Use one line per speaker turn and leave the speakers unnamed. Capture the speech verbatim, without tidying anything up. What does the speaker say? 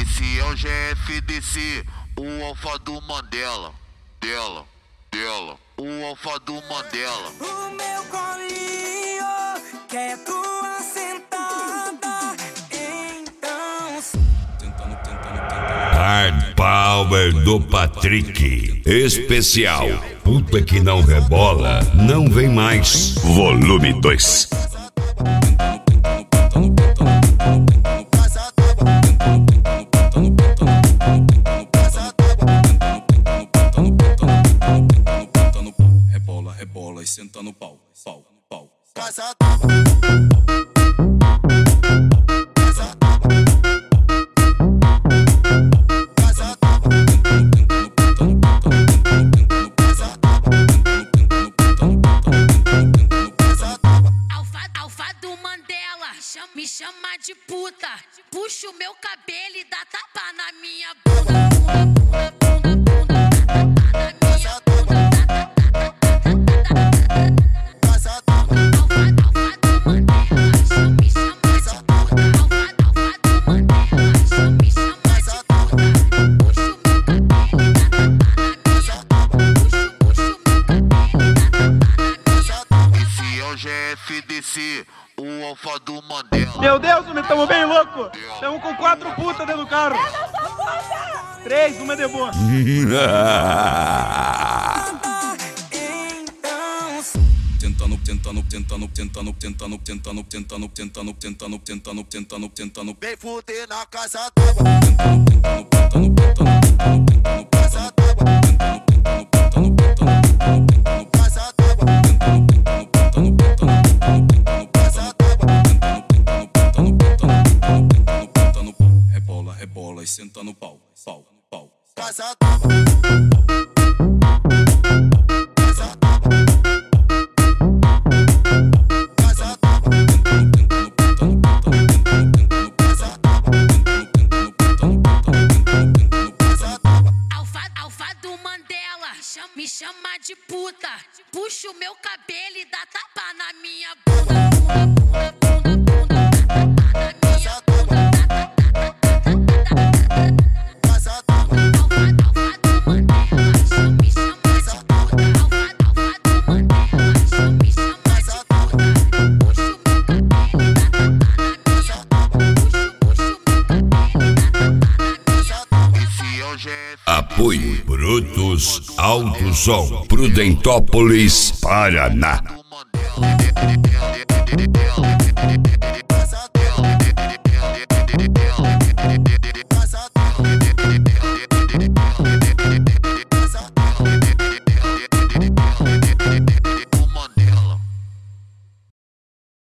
Esse é o G F D C, o alfa do Mandela. Dela, dela, o alfa do Mandela.
O meu colinho quer tua sentada, então
Tentando, tentando, tentando.
Hard Power do Patrick. Especial. Puta que não rebola, não vem mais. Volume dois.
Rebola, rebola e senta no pau, pau, pau.
Alfa do Mandela, me chama de puta. Puxa o meu cabelo e dá tapa na minha bunda. Bunda, bunda, bunda, bunda, na minha bunda. Alfa do Mandela, me chama de puta. Alfa do Mandela, me chama de puta. Puxa o meu cabelo e dá tapa na minha bunda. Puxa, puxa o meu cabelo e dá tapa na minha bunda.
Esse é o G F D C, o alfa do Mandela.
Meu Deus, nós estamos bem louco. Estamos com quatro putas dentro do carro. Três, uma é de boa.
Tentando, tentando, tentando, tentando, tentando, tentando, tentando, tentando, tentando, tentando, tentando, tentando.
vem fuder na casa d'água.
Tentando, tentando, tentando, tentando, tentando,
Casa d'água,
tentando, tentando, tentando,
casa d'água, casa d'água,
rebola, rebola e senta no pau, pau, pau.
casa d'água.
Alfa do Mandela, me chama de puta. Puxa o meu cabelo e dá tapa na minha bunda. Bunda, bunda, bunda, bunda, na minha bunda. Alfa do Mandela, me chama de puta. Alfa do Mandela, me chama de puta. Puxa o meu cabelo e dá tapa na minha bunda. Puxa, puxa o meu cabelo e dá tapa na minha bunda.
Esse é o G F.
Apoio Brutos Alto Som, Prudentópolis, Paraná.
do Mandela.